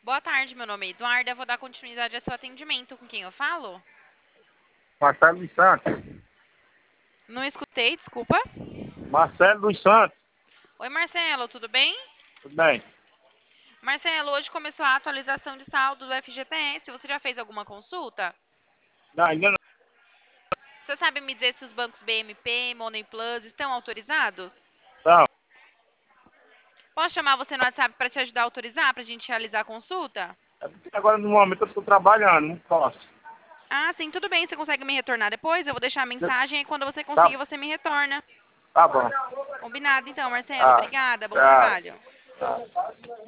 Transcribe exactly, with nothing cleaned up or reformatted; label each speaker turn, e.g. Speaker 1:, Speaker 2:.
Speaker 1: Boa tarde, meu nome é Eduarda. Eu vou dar continuidade ao seu atendimento. Com quem eu falo?
Speaker 2: Marcelo dos Santos.
Speaker 1: Não escutei, desculpa.
Speaker 2: Marcelo dos Santos.
Speaker 1: Oi, Marcelo, tudo bem?
Speaker 2: Tudo bem?
Speaker 1: Marcelo, hoje começou a atualização de saldo do F G T S. Você já fez alguma consulta?
Speaker 2: Não, ainda não.
Speaker 1: Você sabe me dizer se os bancos B M P, Money Plus estão autorizados?
Speaker 2: Não.
Speaker 1: Posso chamar você no WhatsApp para te ajudar a autorizar, para a gente realizar a consulta?
Speaker 2: É porque agora no momento eu estou trabalhando, não posso.
Speaker 1: Ah, sim, tudo bem. Você consegue me retornar depois? Eu vou deixar a mensagem e quando você
Speaker 2: Tá,
Speaker 1: conseguir, você me retorna.
Speaker 2: tá bom.
Speaker 1: Combinado, então, Marcelo.
Speaker 2: Ah,
Speaker 1: Obrigada. Bom
Speaker 2: tá.
Speaker 1: trabalho.
Speaker 2: Tá.